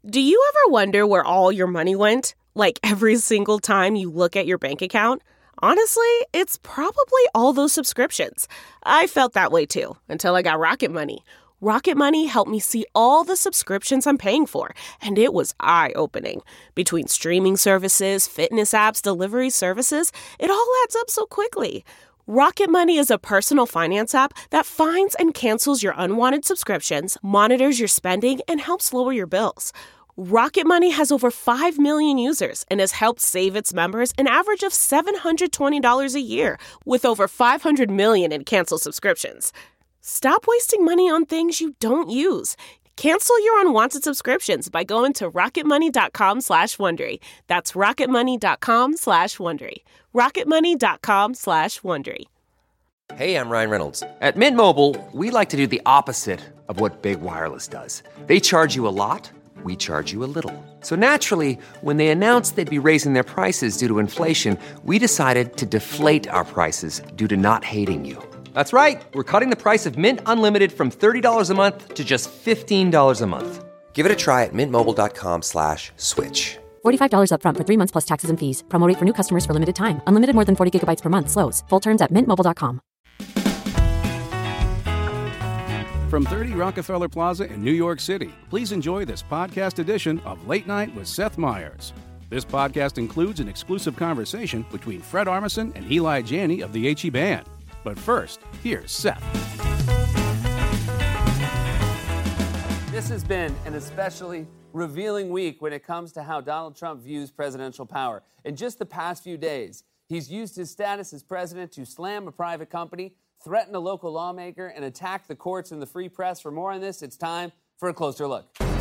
Do you ever wonder where all your money went? Like every single time you look at your bank account? Honestly, it's probably all those subscriptions. I felt that way too, until I got Rocket Money. Rocket Money helped me see all the subscriptions I'm paying for, and it was eye-opening. Between streaming services, fitness apps, delivery services, it all adds up so quickly. Rocket Money is a personal finance app that finds and cancels your unwanted subscriptions, monitors your spending, and helps lower your bills. Rocket Money has over 5 million users and has helped save its members an average of $720 a year, with over 500 million in canceled subscriptions. Stop wasting money on things you don't use. Cancel your unwanted subscriptions by going to rocketmoney.com/Wondery. That's rocketmoney.com/Wondery. rocketmoney.com/Wondery. Hey, I'm Ryan Reynolds. At Mint Mobile, we like to do the opposite of what Big Wireless does. They charge you a lot. We charge you a little. So naturally, when they announced they'd be raising their prices due to inflation, we decided to deflate our prices due to not hating you. That's right. We're cutting the price of Mint Unlimited from $30 a month to just $15 a month. Give it a try at mintmobile.com/switch. $45 up front for 3 months plus taxes and fees. Promo rate for new customers for limited time. Unlimited more than 40 gigabytes per month. Slows full terms at mintmobile.com. From 30 Rockefeller Plaza in New York City, please enjoy this podcast edition of Late Night with Seth Meyers. This podcast includes an exclusive conversation between Fred Armisen and Eli Janney of the HE Band. But first, here's Seth. This has been an especially revealing week when it comes to how Donald Trump views presidential power. In just the past few days, he's used his status as president to slam a private company, threaten a local lawmaker, and attack the courts and the free press. For more on this, it's time for a closer look.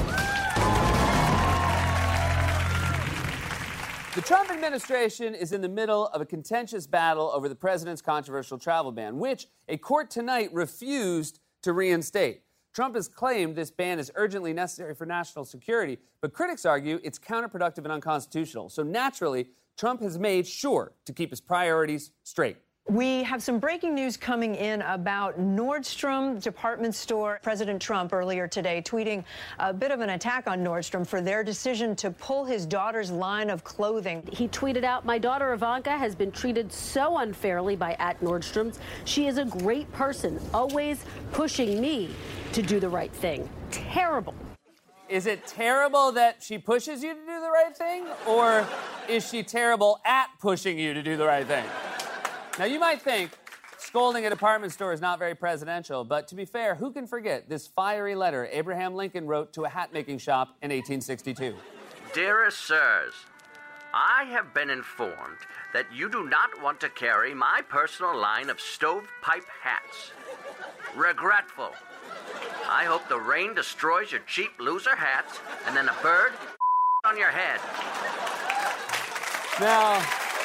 The Trump administration is in the middle of a contentious battle over the president's controversial travel ban, which a court tonight refused to reinstate. Trump has claimed this ban is urgently necessary for national security, but critics argue it's counterproductive and unconstitutional. So naturally, Trump has made sure to keep his priorities straight. We have some breaking news coming in about Nordstrom department store. President Trump earlier today tweeting a bit of an attack on Nordstrom for their decision to pull his daughter's line of clothing. He tweeted out, "My daughter Ivanka has been treated so unfairly by @Nordstrom's. She is a great person, always pushing me to do the right thing." Terrible. Is it terrible that she pushes you to do the right thing? Or is she terrible at pushing you to do the right thing? Now, you might think scolding a department store is not very presidential, but to be fair, who can forget this fiery letter Abraham Lincoln wrote to a hat-making shop in 1862? Dearest sirs, I have been informed that you do not want to carry my personal line of stovepipe hats. Regretful. I hope the rain destroys your cheap loser hats and then a bird on your head. Now,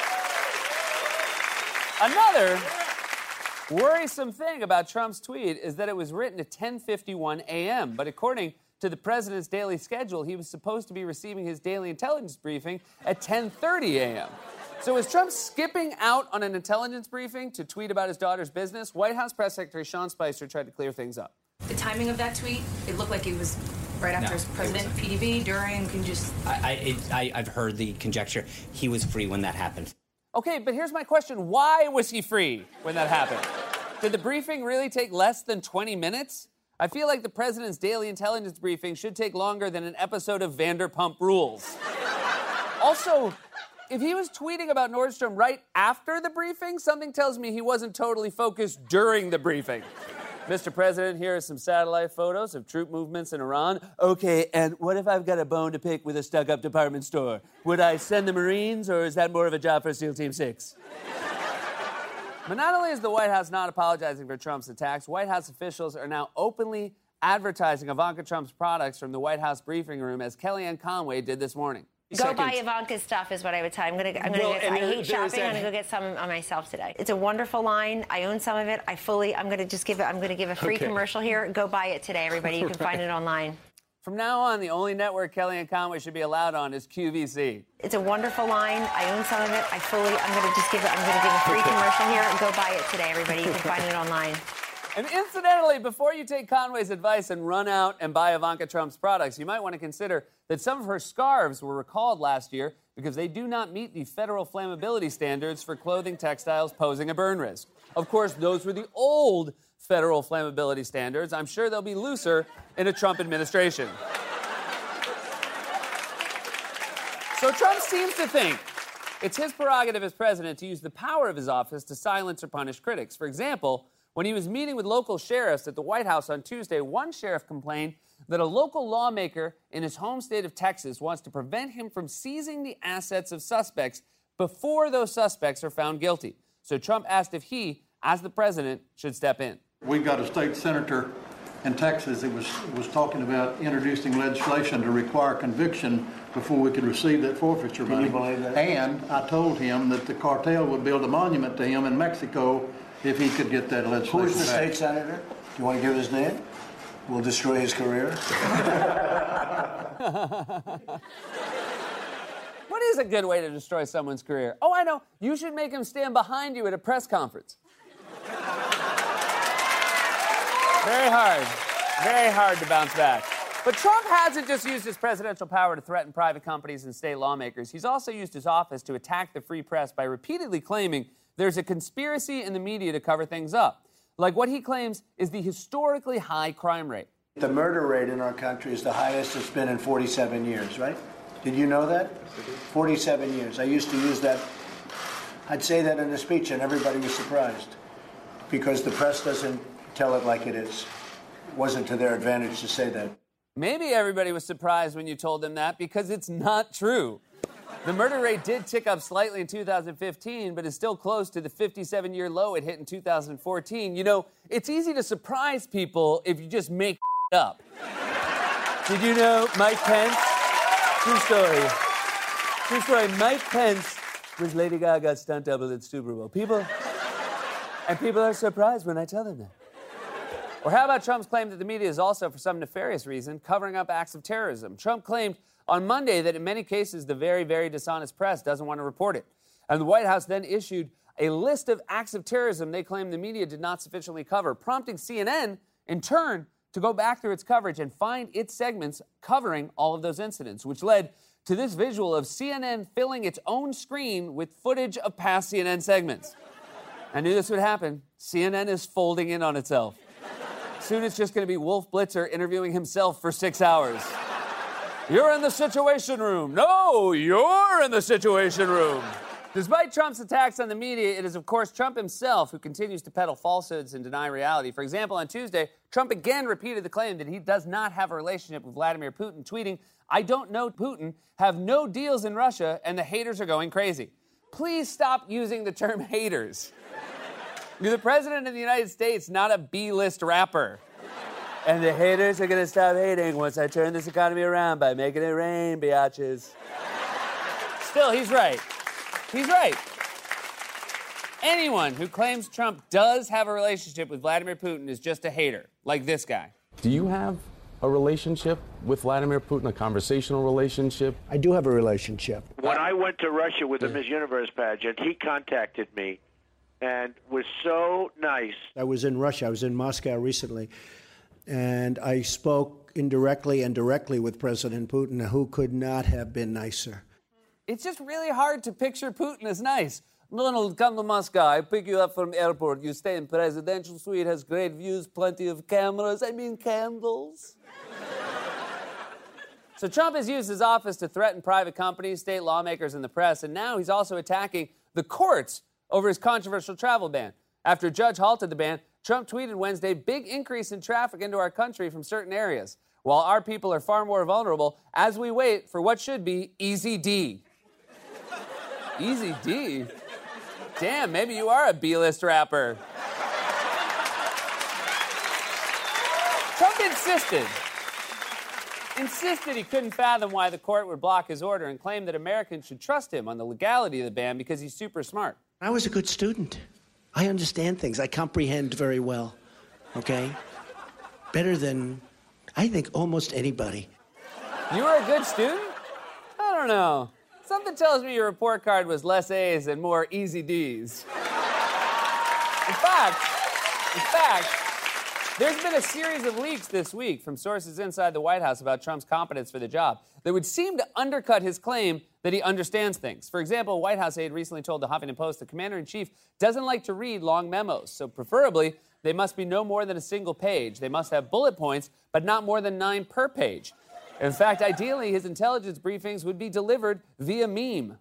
another worrisome thing about Trump's tweet is that it was written at 10:51 a.m., but according to the president's daily schedule, he was supposed to be receiving his daily intelligence briefing at 10:30 a.m. So is Trump skipping out on an intelligence briefing to tweet about his daughter's business? White House Press Secretary Sean Spicer tried to clear things up. The timing of that tweet, it looked like it was right after his president, PDB, during, can just... I've heard the conjecture. He was free when that happened. Okay, but here's my question. Why was he free when that happened? Did the briefing really take less than 20 minutes? I feel like the president's daily intelligence briefing should take longer than an episode of Vanderpump Rules. Also, if he was tweeting about Nordstrom right after the briefing, something tells me he wasn't totally focused during the briefing. Mr. President, here are some satellite photos of troop movements in Iran. Okay, and what if I've got a bone to pick with a stuck-up department store? Would I send the Marines, or is that more of a job for SEAL Team 6? But not only is the White House not apologizing for Trump's attacks, White House officials are now openly advertising Ivanka Trump's products from the White House briefing room, as Kellyanne Conway did this morning. Go buy Ivanka's stuff is what I would tell you. I hate shopping. I'm gonna go get some on myself today. It's a wonderful line. I own some of it. I'm gonna give a free commercial here. Go buy it today, everybody. You can find it online. From now on, the only network Kellyanne Conway should be allowed on is QVC. It's a wonderful line. I own some of it. I'm gonna give a free commercial here. Go buy it today, everybody. You can find it online. And incidentally, before you take Conway's advice and run out and buy Ivanka Trump's products, you might want to consider that some of her scarves were recalled last year because they do not meet the federal flammability standards for clothing textiles posing a burn risk. Of course, those were the old federal flammability standards. I'm sure they'll be looser in a Trump administration. So Trump seems to think it's his prerogative as president to use the power of his office to silence or punish critics. For example, when he was meeting with local sheriffs at the White House on Tuesday, one sheriff complained that a local lawmaker in his home state of Texas wants to prevent him from seizing the assets of suspects before those suspects are found guilty. So Trump asked if he, as the president, should step in. We've got a state senator in Texas that was talking about introducing legislation to require conviction before we could receive that forfeiture money. Can you believe that? And I told him that the cartel would build a monument to him in Mexico if he could get that legislation Who's the back. state senator? Do you want to give his name? We'll destroy his career. What is a good way to destroy someone's career? Oh, I know. You should make him stand behind you at a press conference. Very hard to bounce back. But Trump hasn't just used his presidential power to threaten private companies and state lawmakers. He's also used his office to attack the free press by repeatedly claiming there's a conspiracy in the media to cover things up, like what he claims is the historically high crime rate. The murder rate in our country is the highest it's been in 47 years, right? Did you know that? 47 years. I used to use that. I'd say that in a speech and everybody was surprised because the press doesn't tell it like it is. It wasn't to their advantage to say that. Maybe everybody was surprised when you told them that because it's not true. The murder rate did tick up slightly in 2015, but is still close to the 57-year low it hit in 2014. You know, it's easy to surprise people if you just make up. Did you know Mike Pence? True story. Mike Pence was Lady Gaga's stunt double at Super Bowl. People are surprised when I tell them that. Or how about Trump's claim that the media is also, for some nefarious reason, covering up acts of terrorism? Trump claimed on Monday that in many cases the very, very dishonest press doesn't want to report it. And the White House then issued a list of acts of terrorism they claim the media did not sufficiently cover, prompting CNN, in turn, to go back through its coverage and find its segments covering all of those incidents, which led to this visual of CNN filling its own screen with footage of past CNN segments. I knew this would happen. CNN is folding in on itself. Soon it's just going to be Wolf Blitzer interviewing himself for 6 hours. You're in the Situation Room. No, you're in the Situation Room. Despite Trump's attacks on the media, it is, of course, Trump himself who continues to peddle falsehoods and deny reality. For example, on Tuesday, Trump again repeated the claim that he does not have a relationship with Vladimir Putin, tweeting, "I don't know Putin, have no deals in Russia, and the haters are going crazy." Please stop using the term haters. You're the president of the United States, not a B-list rapper. And the haters are going to stop hating once I turn this economy around by making it rain, biatches. Still, he's right. He's right. Anyone who claims Trump does have a relationship with Vladimir Putin is just a hater, like this guy. Do you have a relationship with Vladimir Putin, a conversational relationship? I do have a relationship. When I went to Russia with the Miss Universe pageant, he contacted me and was so nice. I was in Russia. I was in Moscow recently, and I spoke indirectly and directly with President Putin, who could not have been nicer. It's just really hard to picture Putin as nice. Donald, come to Moscow. I pick you up from airport. You stay in presidential suite, has great views, plenty of cameras. I mean candles. So Trump has used his office to threaten private companies, state lawmakers, and the press, and now he's also attacking the courts over his controversial travel ban. After a judge halted the ban, Trump tweeted Wednesday, "Big increase in traffic into our country from certain areas, while our people are far more vulnerable as we wait for what should be Easy D." Easy D? Damn, maybe you are a B-list rapper. Trump insisted he couldn't fathom why the court would block his order and claimed that Americans should trust him on the legality of the ban because he's super smart. I was a good student. I understand things. I comprehend very well, okay? Better than, I think, almost anybody. You were a good student? I don't know. Something tells me your report card was less A's and more easy D's. In fact, There's been a series of leaks this week from sources inside the White House about Trump's competence for the job that would seem to undercut his claim that he understands things. For example, a White House aide recently told the Huffington Post the commander-in-chief doesn't like to read long memos, so preferably they must be no more than a single page. They must have bullet points, but not more than 9 per page. In fact, ideally, his intelligence briefings would be delivered via meme.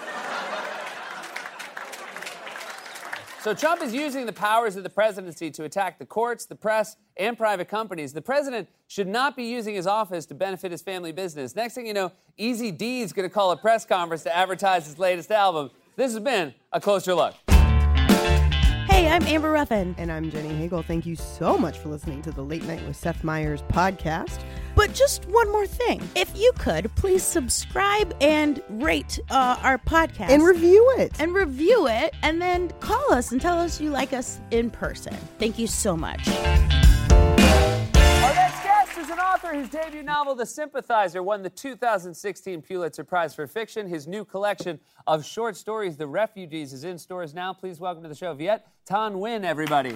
So Trump is using the powers of the presidency to attack the courts, the press, and private companies. The president should not be using his office to benefit his family business. Next thing you know, Easy D's going to call a press conference to advertise his latest album. This has been A Closer Look. Hey, I'm Amber Ruffin. And I'm Jenny Hagel. Thank you so much for listening to the Late Night with Seth Meyers podcast. But just one more thing. If you could, please subscribe and rate our podcast. And review it. And then call us and tell us you like us in person. Thank you so much. Our next guest is an author whose debut novel, The Sympathizer, won the 2016 Pulitzer Prize for Fiction. His new collection of short stories, The Refugees, is in stores now. Please welcome to the show, Viet Thanh Nguyen, everybody.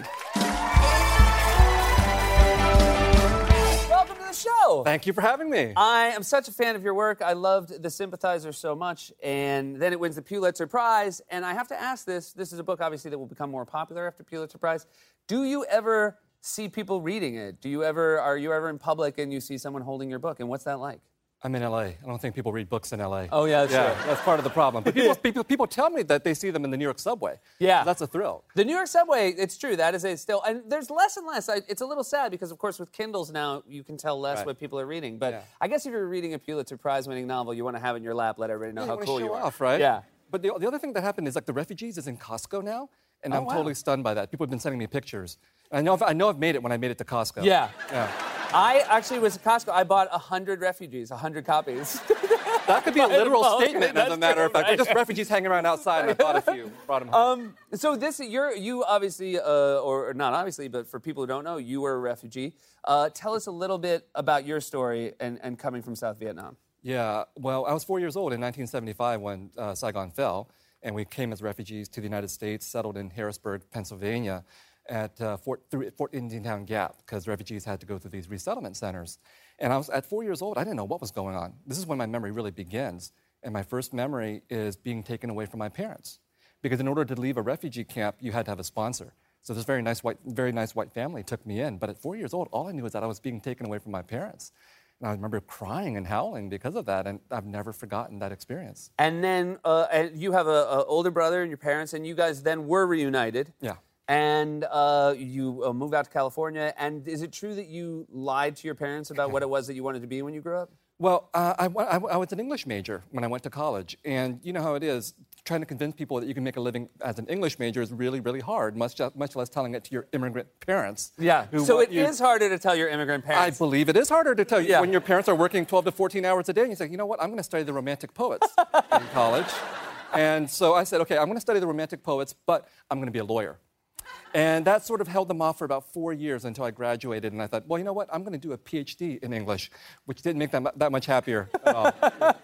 Welcome to the show. Thank you for having me. I am such a fan of your work. I loved The Sympathizer so much, and then it wins the Pulitzer Prize. And I have to ask this. This is a book, obviously, that will become more popular after Pulitzer Prize. Do you ever see people reading it? Are you ever in public and you see someone holding your book? And what's that like? I'm in L.A. I don't think people read books in L.A. Oh, yeah, that's true. That's part of the problem. But people tell me that they see them in the New York subway. Yeah. That's a thrill. The New York subway, it's true. That is still, and there's less and less. It's a little sad because, of course, with Kindles now, you can tell less what people are reading. But I guess if you're reading a Pulitzer Prize-winning novel, you want to have it in your lap, let everybody know how cool you are. Show off, right? Yeah. But the other thing that happened is, like, The Refugees is in Costco now, and I'm totally stunned by that. People have been sending me pictures. I know I've made it when I made it to Costco. Yeah. I actually was at Costco. I bought 100 Refugees, 100 copies. That could be a literal statement, as a matter of fact. Right. Just refugees hanging around outside, and I bought a few, brought them home. So you obviously, or not obviously, but for people who don't know, you were a refugee. Tell us a little bit about your story and coming from South Vietnam. Yeah, well, I was 4 years old in 1975 when Saigon fell, and we came as refugees to the United States, settled in Harrisburg, Pennsylvania, at Fort Indiantown Gap, because refugees had to go through these resettlement centers. And I was at 4 years old. I didn't know what was going on. This is when my memory really begins. And my first memory is being taken away from my parents, because in order to leave a refugee camp, you had to have a sponsor. So this very nice white family took me in. But at 4 years old, all I knew was that I was being taken away from my parents. And I remember crying and howling because of that, and I've never forgotten that experience. And then you have an older brother and your parents, and you guys then were reunited. Yeah. And you moved out to California. And is it true that you lied to your parents about what it was that you wanted to be when you grew up? Well, I was an English major when I went to college. And you know how it is. Trying to convince people that you can make a living as an English major is really, really hard, much less telling it to your immigrant parents. Yeah, so it is harder to tell your immigrant parents. I believe it is harder to tell you when your parents are working 12 to 14 hours a day and you say, you know what, I'm going to study the Romantic poets in college. And so I said, okay, I'm going to study the Romantic poets, but I'm going to be a lawyer. And that sort of held them off for about 4 years until I graduated. And I thought, well, you know what? I'm going to do a PhD in English, which didn't make them that much happier at all.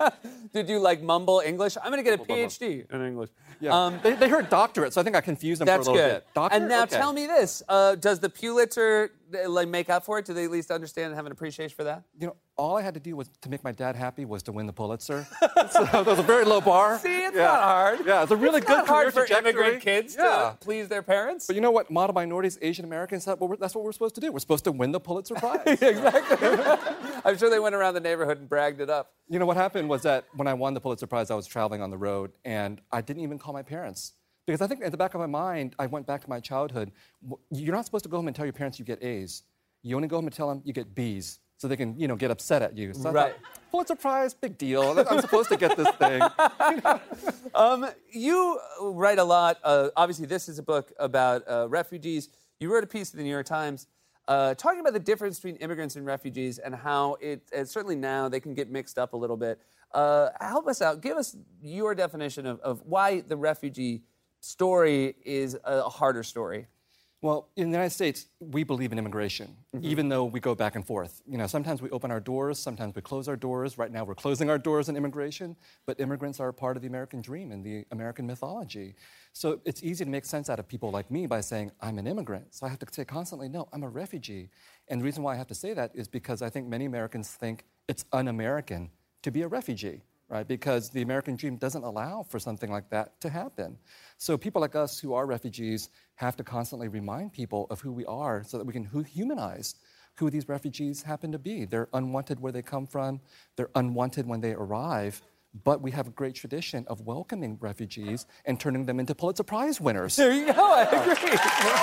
Did you, mumble English? I'm going to get a PhD in English. Yeah. They heard doctorate, so I think I confused them for a little bit. Doctorate? And now tell me this. Does the Pulitzer make up for it? Do they at least understand and have an appreciation for that? You know, all I had to do to make my dad happy was to win the Pulitzer. So that was a very low bar. See, it's not hard. Yeah, it's a really good career for trajectory. Immigrant kids to please their parents. But you know what? Model minorities, Asian Americans, that's what we're supposed to do. We're supposed to win the Pulitzer Prize. Exactly. I'm sure they went around the neighborhood and bragged it up. You know, what happened was that when I won the Pulitzer Prize, I was traveling on the road, and I didn't even call my parents. Because I think at the back of my mind, I went back to my childhood. You're not supposed to go home and tell your parents you get A's. You only go home and tell them you get B's, so they can, get upset at you. So I thought, Pulitzer Prize, big deal. I'm supposed to get this thing. You write a lot. Obviously, this is a book about refugees. You wrote a piece in the New York Times talking about the difference between immigrants and refugees and how certainly now they can get mixed up a little bit. Help us out. Give us your definition of why the refugee story is a harder story. Well, in the United States, we believe in immigration, even though we go back and forth. Sometimes we open our doors, sometimes we close our doors. Right now, we're closing our doors on immigration, but immigrants are a part of the American dream and the American mythology. So it's easy to make sense out of people like me by saying, I'm an immigrant. So I have to say constantly, no, I'm a refugee. And the reason why I have to say that is because I think many Americans think it's un-American to be a refugee. Right? Because the American dream doesn't allow for something like that to happen. So people like us who are refugees have to constantly remind people of who we are so that we can humanize who these refugees happen to be. They're unwanted where they come from. They're unwanted when they arrive. But we have a great tradition of welcoming refugees and turning them into Pulitzer Prize winners. There you go. I agree.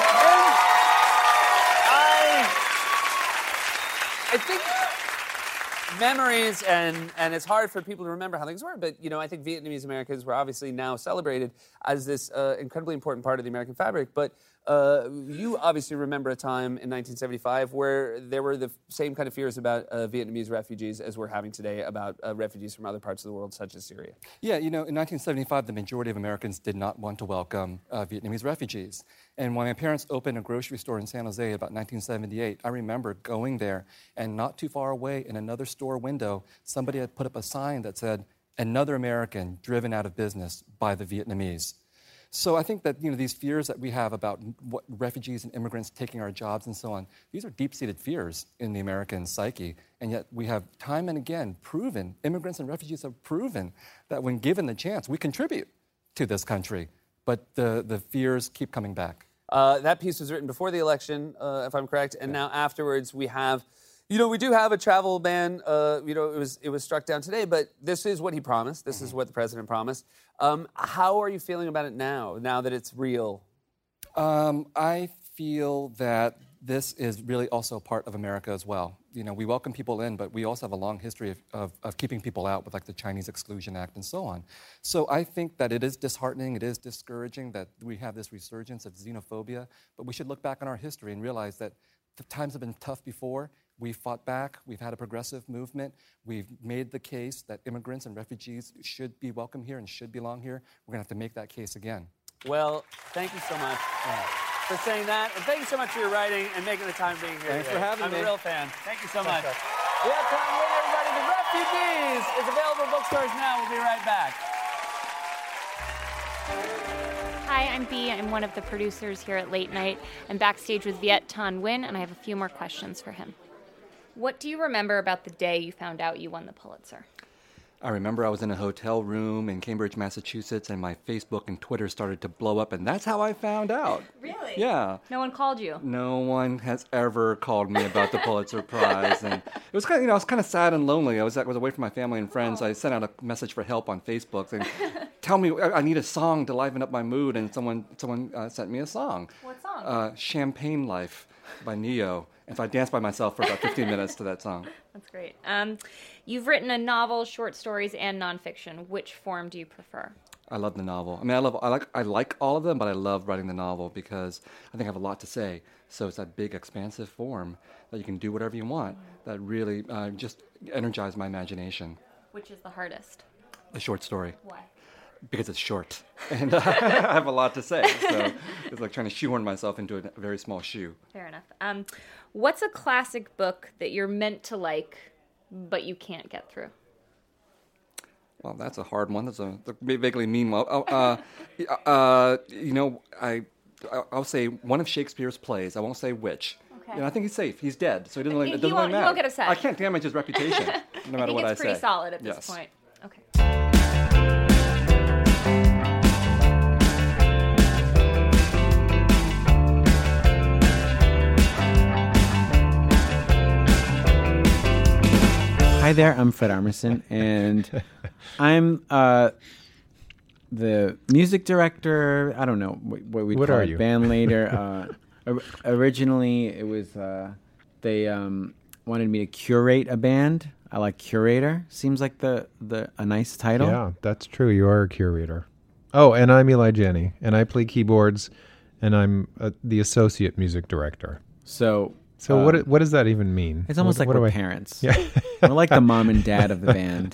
I think memories, and it's hard for people to remember how things were, but, I think Vietnamese Americans were obviously now celebrated as this incredibly important part of the American fabric, but you obviously remember a time in 1975 where there were the same kind of fears about Vietnamese refugees as we're having today about refugees from other parts of the world, such as Syria. Yeah, in 1975, the majority of Americans did not want to welcome Vietnamese refugees. And when my parents opened a grocery store in San Jose about 1978, I remember going there, and not too far away in another store window, somebody had put up a sign that said, "Another American driven out of business by the Vietnamese." So I think that these fears that we have about what refugees and immigrants taking our jobs and so on, these are deep-seated fears in the American psyche. And yet we have time and again proven, immigrants and refugees have proven that when given the chance, we contribute to this country. But the fears keep coming back. That piece was written before the election, if I'm correct, and now afterwards we have... we do have a travel ban. It was struck down today, but this is what he promised. This is what the president promised. How are you feeling about it now that it's real? I feel that this is really also part of America as well. We welcome people in, but we also have a long history of keeping people out with, like, the Chinese Exclusion Act and so on. So I think that it is disheartening, it is discouraging that we have this resurgence of xenophobia, but we should look back on our history and realize that the times have been tough before. We've fought back. We've had a progressive movement. We've made the case that immigrants and refugees should be welcome here and should belong here. We're going to have to make that case again. Well, thank you so much for saying that. And thank you so much for your writing and making the time being here Thanks today. for having me. I'm a real fan. Thank you so much. We have Tom Win, everybody. The Refugees is available in bookstores now. We'll be right back. Hi, I'm Bea. I'm one of the producers here at Late Night. I'm backstage with Viet Thanh Nguyen, and I have a few more questions for him. What do you remember about the day you found out you won the Pulitzer? I remember I was in a hotel room in Cambridge, Massachusetts, and my Facebook and Twitter started to blow up, and that's how I found out. Really? Yeah. No one called you? No one has ever called me about the Pulitzer Prize, and it was kind of, I was kind of sad and lonely. I was away from my family and friends. I sent out a message for help on Facebook saying, "Tell me, I need a song to liven up my mood," and someone sent me a song. What song? "Champagne Life" by Neo. And so I danced by myself for about 15 minutes to that song. That's great. You've written a novel, short stories, and nonfiction. Which form do you prefer? I love the novel. I mean, I like all of them, but I love writing the novel because I think I have a lot to say. So it's that big, expansive form that you can do whatever you want. That really just energized my imagination. Which is the hardest? The short story. Why? Because it's short, and I have a lot to say. So it's like trying to shoehorn myself into a very small shoe. Fair enough. What's a classic book that you're meant to like, but you can't get through? Well, that's a hard one. That's a vaguely mean one. I'll say one of Shakespeare's plays. I won't say which. Okay. I think he's safe. He's dead, so it doesn't really matter. He won't get upset. I can't damage his reputation, no matter what I say. I think it's pretty solid at this point. Okay. Hi there, I'm Fred Armisen, and I'm the music director. I don't know what we'd call it, band leader. Originally, it was they wanted me to curate a band. I like curator. Seems like a nice title. Yeah, that's true. You are a curator. Oh, and I'm Eli Janney, and I play keyboards, and I'm the associate music director. So what does that even mean? It's almost like we're parents. Yeah. We're like the mom and dad of the band.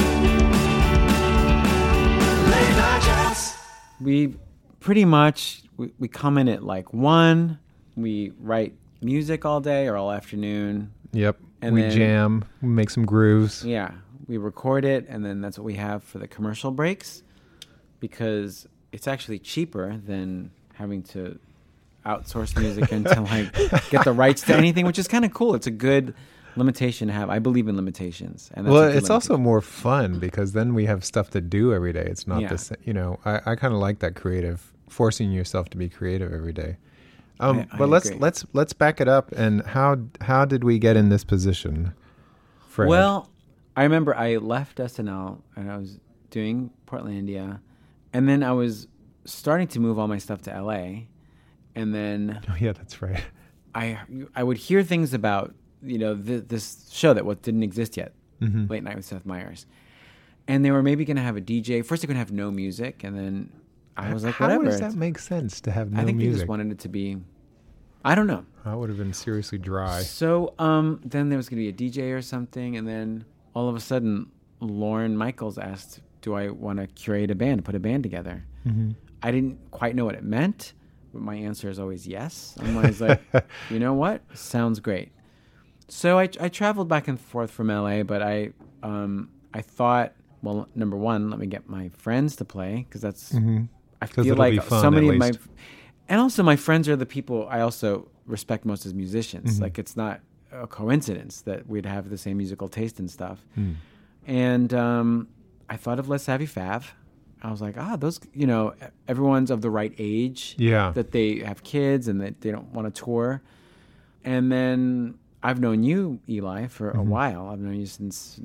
We pretty much, we come in at like 1. We write music all day or all afternoon. Yep. And we then, jam. We make some grooves. Yeah. We record it, and then that's what we have for the commercial breaks, because it's actually cheaper than having to outsource music and to like get the rights to anything, which is kind of cool. It's a good limitation to have. I believe in limitations. And well, it's also more fun because then we have stuff to do every day. It's not this, I kind of like that creative, forcing yourself to be creative every day. But let's back it up. And how did we get in this position, Fred? Well, I remember I left SNL and I was doing Portlandia, and then I was starting to move all my stuff to LA, and then that's right. I would hear things about this show that didn't exist yet, Late Night with Seth Meyers, and they were maybe going to have a DJ. First, they're going to have no music, and then I was like, whatever. How does that make sense to have no music? I think they just wanted it to be. I don't know. I would have been seriously dry. So then there was going to be a DJ or something, and then all of a sudden, Lorne Michaels asked, do I want to curate a band, put a band together? Mm-hmm. I didn't quite know what it meant, but my answer is always yes. I'm always like, you know what? Sounds great. So I traveled back and forth from LA, but I thought, well, number one, let me get my friends to play, because that's, I feel like so many of my, and also my friends are the people I also respect most as musicians. Mm-hmm. Like, it's not a coincidence that we'd have the same musical taste and stuff. And I thought of Les Savy Fav. I was like, those, everyone's of the right age. Yeah. That they have kids and that they don't want to tour. And then I've known you, Eli, for a while. I've known you since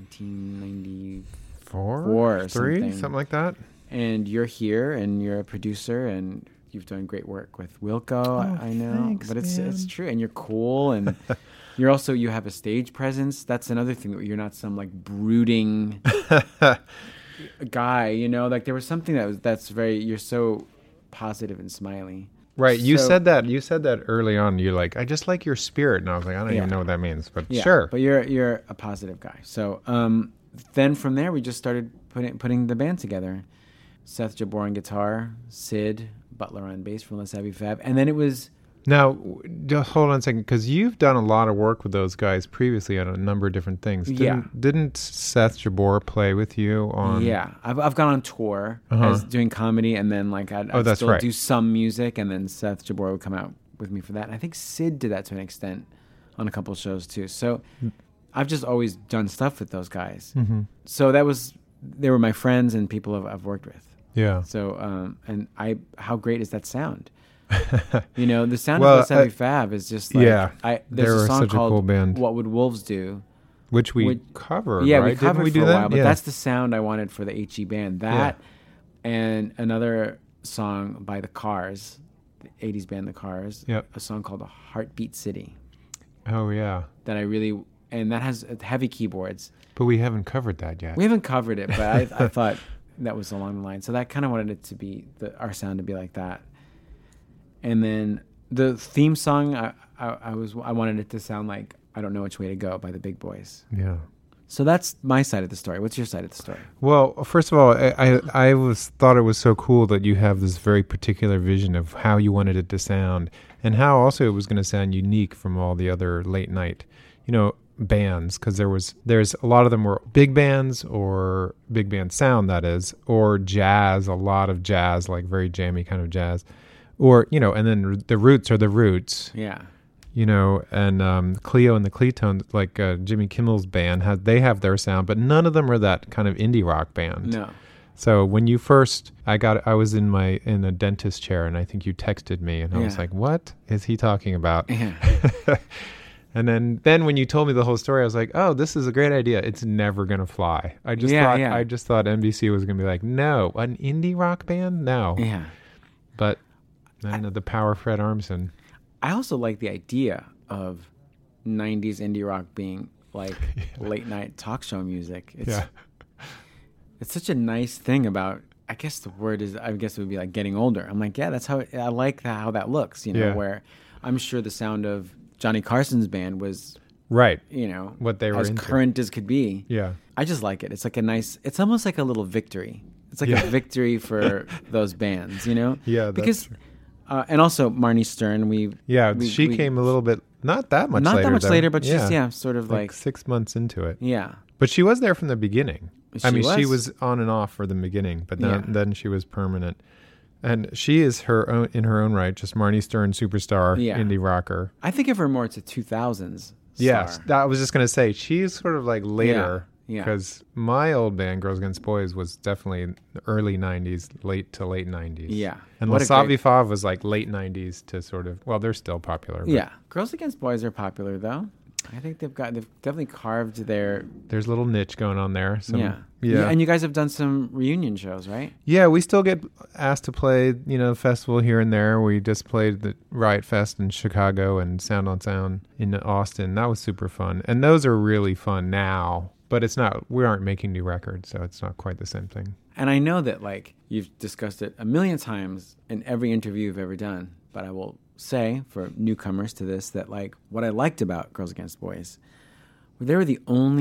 1994 or something like that. And you're here, and you're a producer, and you've done great work with Wilco. I know, thanks, but it's man. true, and you're cool, and you have a stage presence. That's another thing, that you're not some like brooding guy. Like there was something that's very. You're so positive and smiley. Right. You said that early on. You're like, I just like your spirit. And I was like, I don't even know what that means, but sure. But you're a positive guy. So then from there, we just started putting the band together. Seth Jabor on guitar, Sid Butler on bass from Les Savy Fav. And then it was... Now, hold on a second, because you've done a lot of work with those guys previously on a number of different things. Didn't Seth Jabor play with you on... Yeah, I've gone on tour as doing comedy, and then like I'd still do some music, and then Seth Jabor would come out with me for that. And I think Sid did that to an extent on a couple of shows too. So I've just always done stuff with those guys. Mm-hmm. So they were my friends and people I've worked with. Yeah. So how great is that sound? The sound of Les Savy Fav is just like there's a song called cool band. What Would Wolves Do? Which we covered, yeah, right? we covered Didn't we for do a while, but yeah. that's the sound I wanted for the HE band. That and another song by The Cars, the 80s band The Cars, a song called Heartbeat City. Oh, yeah. That and that has heavy keyboards. But we haven't covered that yet. We haven't covered it, but I thought that was along the line. So that kind of wanted it to be, our sound to be like that. And then the theme song, I wanted it to sound like I Don't Know Which Way to Go by the Big Boys. Yeah. So that's my side of the story. What's your side of the story? Well, first of all, I thought it was so cool that you have this very particular vision of how you wanted it to sound, and how also it was going to sound unique from all the other late night, bands. Because there's a lot of them were big bands, or big band sound, that is, or jazz, a lot of jazz, like very jammy kind of jazz, or and then the Roots are the Roots. Yeah. And Cleo and the Cletones, like Jimmy Kimmel's band, they have their sound, but none of them are that kind of indie rock band. No. So when you first, I was in a dentist chair, and I think you texted me, and I was like, "What is he talking about?" Yeah. And then when you told me the whole story, I was like, "Oh, this is a great idea. It's never gonna fly." I just thought NBC was gonna be like, "No, an indie rock band, no." Yeah. But I don't know, the power of Fred Armisen. I also like the idea of 90s indie rock being like late night talk show music. It's such a nice thing about, I guess the word is, it would be like getting older. I'm like, that's how, I like how that looks, where I'm sure the sound of Johnny Carson's band was, right, what they were as into. Current as could be. Yeah. I just like it. It's like it's almost like a little victory. It's like a victory for those bands, Yeah, because And also Marnie Stern. She came a little bit, not that much not later. Not that much though. later, but she's sort of like 6 months into it. Yeah. But she was there from the beginning. She was on and off for the beginning, but then she was permanent. And she is in her own right, just Marnie Stern, superstar, indie rocker. I think of her more to 2000s. Yes, I was just going to say, she's sort of like later. Because my old band, Girls Against Boys, was definitely early 90s, late 90s. Yeah. And La Savi Fav was like late 90s to sort of, well, they're still popular. But. Yeah. Girls Against Boys are popular, though. I think they've definitely carved their... There's a little niche going on there. Yeah. And you guys have done some reunion shows, right? Yeah, we still get asked to play, festival here and there. We just played the Riot Fest in Chicago and Sound on Sound in Austin. That was super fun. And those are really fun now. But we aren't making new records, so it's not quite the same thing. And I know that, you've discussed it a million times in every interview you've ever done, but I will say, for newcomers to this, that, what I liked about Girls Against Boys, they were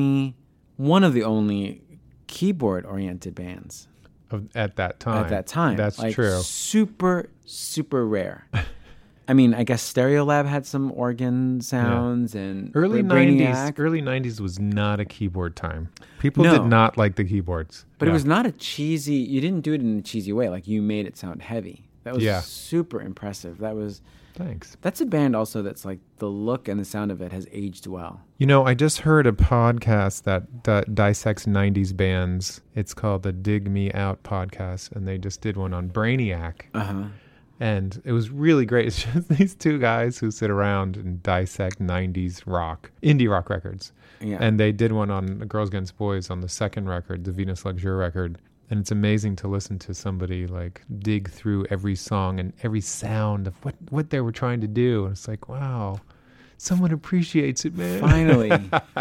one of the only keyboard-oriented bands. At that time. That's true. Super, super rare. I mean, I guess Stereolab had some organ sounds and early Brainiac. 90s was not a keyboard time. People did not like the keyboards. But it was not a cheesy, you didn't do it in a cheesy way. You made it sound heavy. That was super impressive. Thanks. That's a band also that's the look and the sound of it has aged well. I just heard a podcast that dissects 90s bands. It's called the Dig Me Out podcast, and they just did one on Brainiac. Uh-huh. And it was really great. It's just these two guys who sit around and dissect 90s indie rock records. Yeah. And they did one on Girls Against Boys on the second record, the Venus Luxure record. And it's amazing to listen to somebody dig through every song and every sound of what they were trying to do. And it's like, wow, someone appreciates it, man. Finally.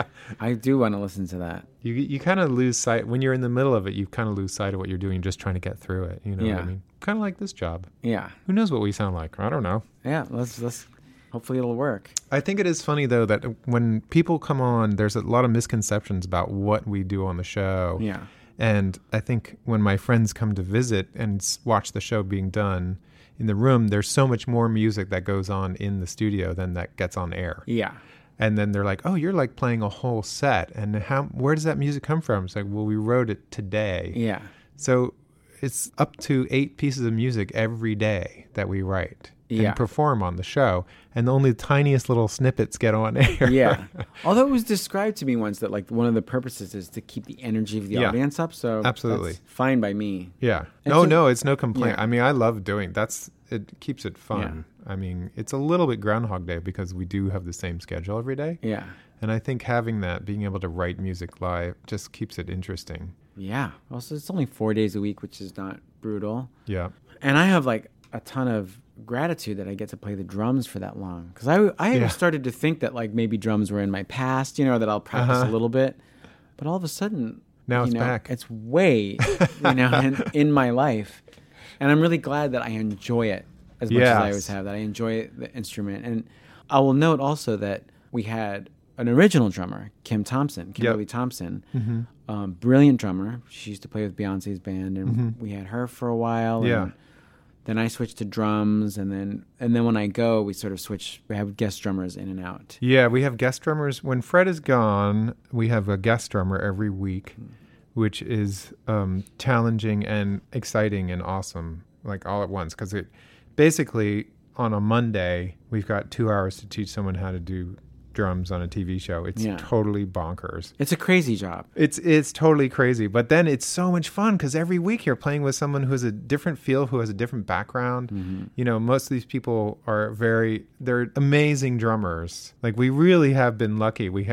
I do want to listen to that. You kind of lose sight. When you're in the middle of it, you kind of lose sight of what you're doing, just trying to get through it. You know what I mean? Kind of like this job. Yeah. Who knows what we sound like? I don't know. Yeah, let's hopefully it'll work. I think it is funny, though, that when people come on, there's a lot of misconceptions about what we do on the show. Yeah. And I think when my friends come to visit and watch the show being done in the room, there's so much more music that goes on in the studio than that gets on air. Yeah. And then they're like, oh, you're playing a whole set. And where does that music come from? It's like, well, we wrote it today. Yeah. So it's up to 8 pieces of music every day that we write and perform on the show. And only the tiniest little snippets get on air. Yeah. Although it was described to me once that one of the purposes is to keep the energy of the audience up. So absolutely, that's fine by me. Yeah. No, it's no complaint. Yeah. I mean, I love doing it keeps it fun. Yeah. I mean, it's a little bit Groundhog Day because we do have the same schedule every day. Yeah. And I think being able to write music live just keeps it interesting. Yeah. Also, it's only 4 days a week, which is not brutal. Yeah. And I have a ton of gratitude that I get to play the drums for that long. Because I started to think that maybe drums were in my past, that I'll practice a little bit. But all of a sudden, now it's back. It's way, in my life. And I'm really glad that I enjoy it as much as I always have, that I enjoy the instrument. And I will note also that we had an original drummer, Kimberly Thompson, brilliant drummer. She used to play with Beyonce's band, and we had her for a while. Yeah. And then I switched to drums, and then when I go, we sort of switch. We have guest drummers in and out. Yeah, we have guest drummers. When Fred is gone, we have a guest drummer every week, which is challenging and exciting and awesome, all at once. Because basically, on a Monday, we've got 2 hours to teach someone how to do drums on a TV show. It's totally bonkers. It's a crazy job. It's totally crazy. But then it's so much fun because every week you're playing with someone who has a different feel, who has a different background. Mm-hmm. Most of these people are they're amazing drummers. We really have been lucky. We've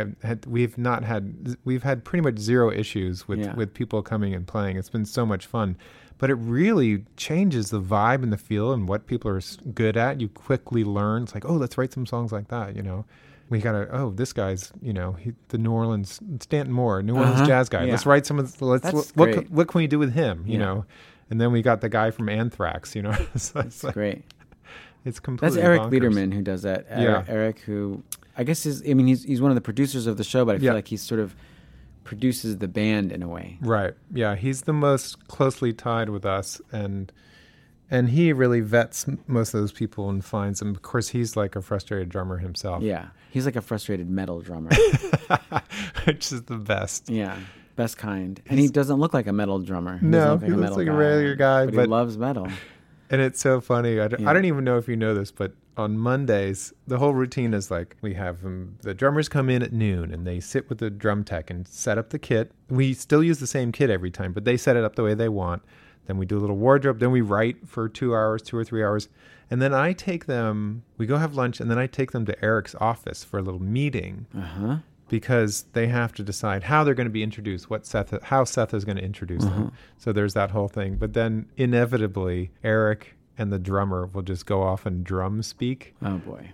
had pretty much zero issues with people coming and playing. It's been so much fun. But it really changes the vibe and the feel and what people are good at. You quickly learn. It's let's write some songs like that, We gotta. This guy's. The New Orleans Stanton Moore, New Orleans jazz guy. Yeah. Let's write some. What can we do with him? You know, and then we got the guy from Anthrax. That's great. It's completely. That's Eric bonkers. Biederman who does that. Eric, who I guess he's one of the producers of the show, but I feel like he sort of produces the band in a way. Right. Yeah, he's the most closely tied with us, and And he really vets most of those people and finds them. Of course, he's like a frustrated drummer himself. Yeah. He's like a frustrated metal drummer. Which is the best. Yeah. Best kind. And he doesn't look like a metal drummer. He looks like a regular guy. But he loves metal. And it's so funny. I don't even know if you know this, but on Mondays, the whole routine is like we have the drummers come in at noon and they sit with the drum tech and set up the kit. We still use the same kit every time, but they set it up the way they want. Then we do a little wardrobe. Then we write for 2 hours, 2 or 3 hours. And then I take them, we go have lunch, and then I take them to Eric's office for a little meeting. Uh-huh. Because they have to decide how they're going to be introduced, how Seth is going to introduce them. So there's that whole thing. But then inevitably, Eric and the drummer will just go off and drum speak. Oh, boy.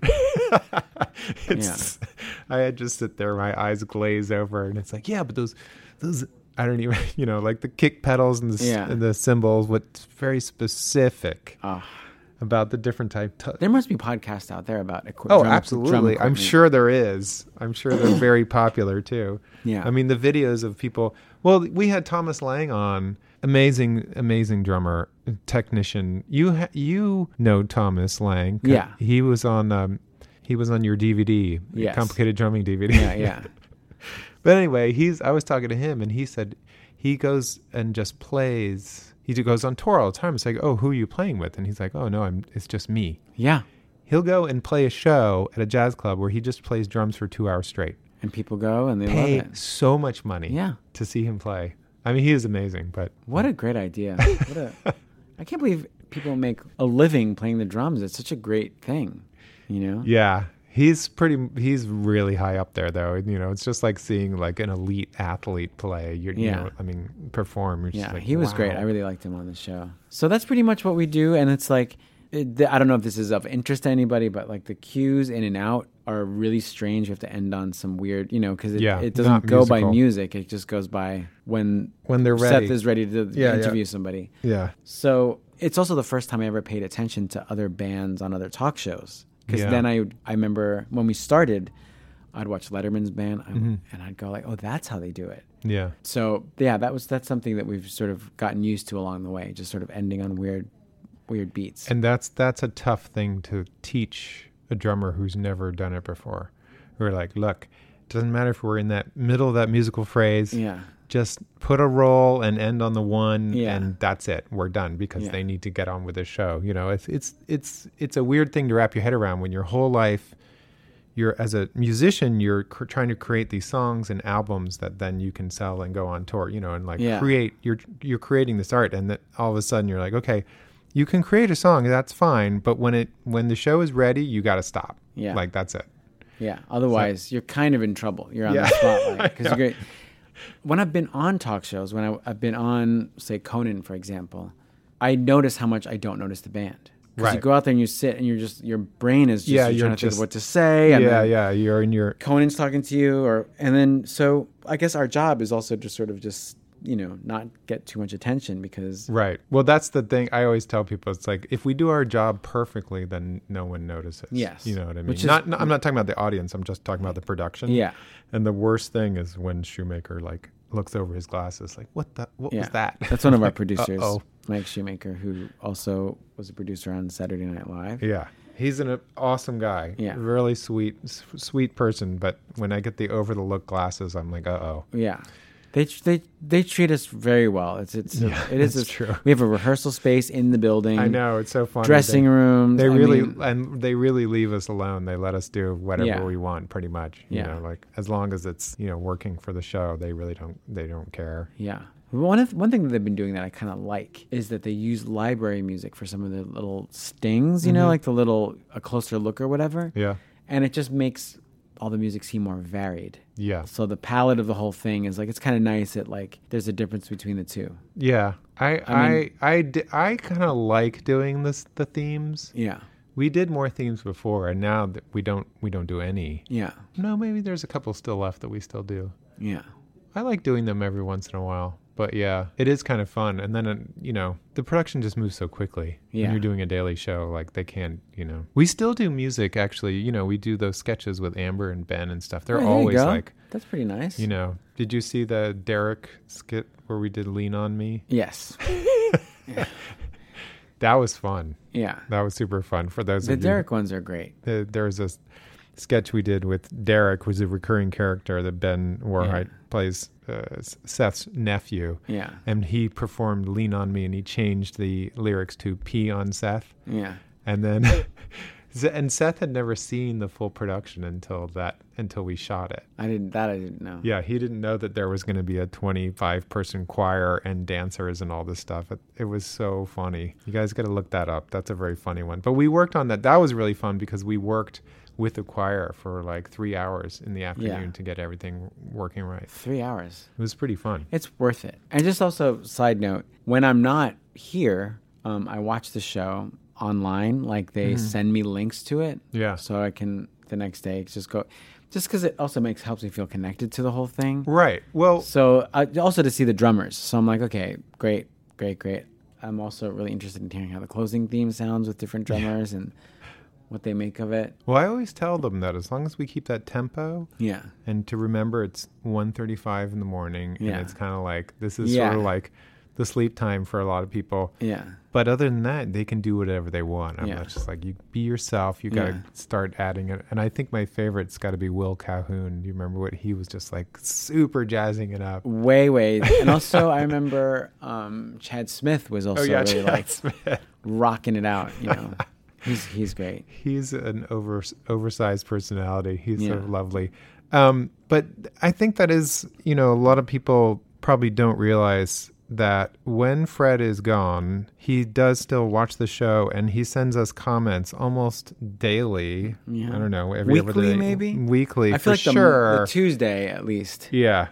I just sit there, my eyes glaze over, and it's like, yeah, but those I don't even, like the kick pedals and the cymbals, what's very specific about the different type. There must be podcasts out there about equipment. Oh, absolutely. I'm sure there is. I'm sure they're very popular too. Yeah. I mean, the videos of people, well, we had Thomas Lang on, amazing drummer, technician. You know Thomas Lang. Yeah. He was on your DVD, yes. Complicated Drumming DVD. Yeah. But anyway, I was talking to him, and he said he goes and just plays. He goes on tour all the time. It's like, oh, who are you playing with? And he's like, oh, no, it's just me. Yeah. He'll go and play a show at a jazz club where he just plays drums for 2 hours straight. And people go and they pay love it. So much money to see him play. I mean, he is amazing. But what a great idea. I can't believe people make a living playing the drums. It's such a great thing, Yeah. He's really high up there, though. It's just like seeing like an elite athlete play. Perform. He was great. I really liked him on the show. So that's pretty much what we do. And it's like, I don't know if this is of interest to anybody, but like the cues in and out are really strange. You have to end on some weird, because it doesn't go by music. It just goes by when they're ready. Seth is ready to interview somebody. Yeah. So it's also the first time I ever paid attention to other bands on other talk shows. Because then I remember when we started, I'd watch Letterman's band and I'd go like, oh, that's how they do it. Yeah. So that's something that we've sort of gotten used to along the way, just sort of ending on weird beats. And that's a tough thing to teach a drummer who's never done it before. We're like, look, it doesn't matter if we're in that middle of that musical phrase. Yeah. Just put a roll and end on the one, and that's it. We're done because they need to get on with the show. It's a weird thing to wrap your head around when your whole life, as a musician, you're trying to create these songs and albums that then you can sell and go on tour. Create. You're creating this art, and that all of a sudden you're like, okay, you can create a song, that's fine, but when the show is ready, you got to stop. Yeah, like that's it. Yeah. Otherwise, you're kind of in trouble. You're on the spotlight because you're. When I've been on talk shows, when I've been on, say, Conan, for example, I notice how much I don't notice the band. Because you go out there and you sit and your brain is just you're trying to think of what to say. And you're in your... Conan's talking to you. So I guess our job is also to sort of just, not get too much attention because... Right. Well, that's the thing I always tell people. It's like, if we do our job perfectly, then no one notices. Yes. You know what I mean? I'm not talking about the audience. I'm just talking about the production. Yeah. And the worst thing is when Shoemaker looks over his glasses like, what was that? That's one of our producers, Mike Shoemaker, who also was a producer on Saturday Night Live. Yeah. He's an awesome guy. Yeah. Really sweet person. But when I get the over the look glasses, I'm like, uh-oh. Yeah. They treat us very well. It is true. We have a rehearsal space in the building. I know, it's so fun. Dressing rooms. They really leave us alone. They let us do whatever we want, pretty much. You know, as long as it's working for the show, they really don't care. Yeah. One thing that they've been doing that I kind of like is that they use library music for some of the little stings. Like the little a closer look or whatever. Yeah. And it just makes all the music seem more varied. Yeah. So the palette of the whole thing is it's kind of nice that there's a difference between the two. Yeah. I kind of like doing the themes. Yeah. We did more themes before, and now that we don't do any. Yeah. No, maybe there's a couple still left that we still do. Yeah. I like doing them every once in a while. But yeah, it is kind of fun. And then, the production just moves so quickly. Yeah. When you're doing a daily show, they can't, We still do music, actually. We do those sketches with Amber and Ben and stuff. They're always That's pretty nice. Did you see the Derek skit where we did Lean On Me? Yes. That was fun. Yeah. That was super fun for those The of you. Derek ones are great. There was a sketch we did with Derek, who's a recurring character that Ben Warhite plays, Seth's nephew. Yeah. And he performed Lean On Me, and he changed the lyrics to Pee on Seth. Yeah. And then... And Seth had never seen the full production until we shot it. I didn't know. Yeah, he didn't know that there was going to be a 25-person choir and dancers and all this stuff. It was so funny. You guys got to look that up. That's a very funny one. But we worked on that. That was really fun because we worked with the choir for like 3 hours in the afternoon to get everything working right. 3 hours. It was pretty fun. It's worth it. And just also, side note, when I'm not here, I watch the show online. Like they send me links to it. Yeah. So I can the next day just go, just because it also helps me feel connected to the whole thing. Right. Well. So also to see the drummers. So I'm like, okay, great. I'm also really interested in hearing how the closing theme sounds with different drummers and what they make of it. Well, I always tell them that as long as we keep that tempo. Yeah. And to remember it's 1:35 in the morning. Yeah. And it's kind of like, this is sort of like the sleep time for a lot of people. Yeah. But other than that, they can do whatever they want. I'm not just like, you be yourself. You got to start adding it. And I think my favorite's got to be Will Calhoun. Do you remember what he was just like super jazzing it up? Way. And also I remember Chad Smith was also really like rocking it out, you know. He's great. He's an oversized personality. He's so lovely. But I think that is, a lot of people probably don't realize that when Fred is gone, he does still watch the show, and he sends us comments almost daily. Yeah. I don't know, every other day. Maybe? Weekly, I feel for like sure. The Tuesday, at least. Yeah.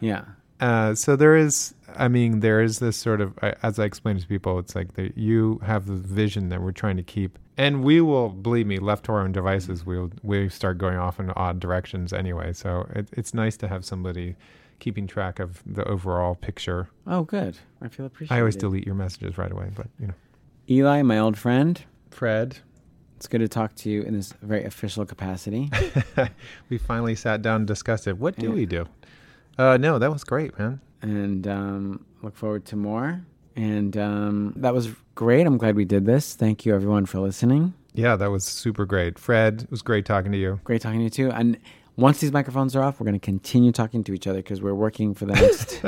So there is this sort of, as I explain to people, it's like you have the vision that we're trying to keep. And we will, believe me, left to our own devices, we start going off in odd directions anyway. So it's nice to have somebody keeping track of the overall picture. Oh, good. I feel appreciated. I always delete your messages right away, but Eli, my old friend. Fred. It's good to talk to you in this very official capacity. We finally sat down and discussed it. What do we do? No, that was great, man. And look forward to more. And that was great. I'm glad we did this. Thank you, everyone, for listening. Yeah, that was super great. Fred, it was great talking to you. Great talking to you, too. And once these microphones are off, we're going to continue talking to each other because we're working for the next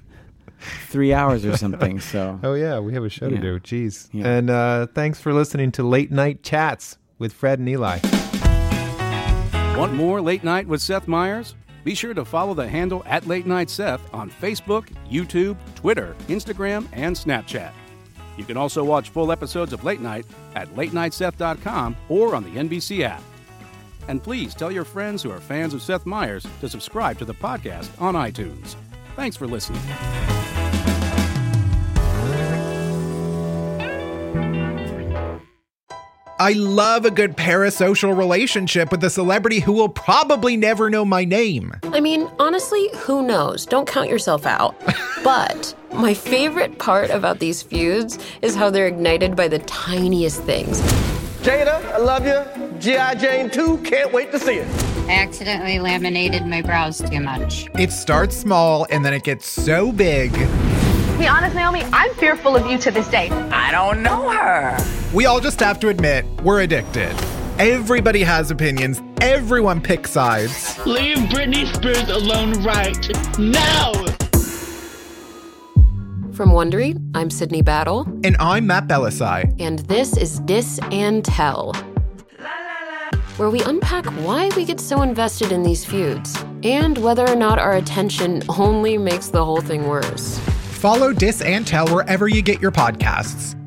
3 hours or something. So. Oh, yeah, we have a show to do. Jeez. Yeah. And thanks for listening to Late Night Chats with Fred and Eli. Want more Late Night with Seth Meyers? Be sure to follow the handle @LateNightSeth on Facebook, YouTube, Twitter, Instagram, and Snapchat. You can also watch full episodes of Late Night at latenightseth.com or on the NBC app. And please tell your friends who are fans of Seth Meyers to subscribe to the podcast on iTunes. Thanks for listening. I love a good parasocial relationship with a celebrity who will probably never know my name. I mean, honestly, who knows? Don't count yourself out. But my favorite part about these feuds is how they're ignited by the tiniest things. Jada, I love you. G.I. Jane 2, can't wait to see it. I accidentally laminated my brows too much. It starts small and then it gets so big. To be honest, Naomi, I'm fearful of you to this day. I don't know her. We all just have to admit, we're addicted. Everybody has opinions. Everyone picks sides. Leave Britney Spears alone right now. From Wondery, I'm Sydney Battle. And I'm Matt Belisai. And this is Dis and Tell, where we unpack why we get so invested in these feuds and whether or not our attention only makes the whole thing worse. Follow Dis and Tell wherever you get your podcasts.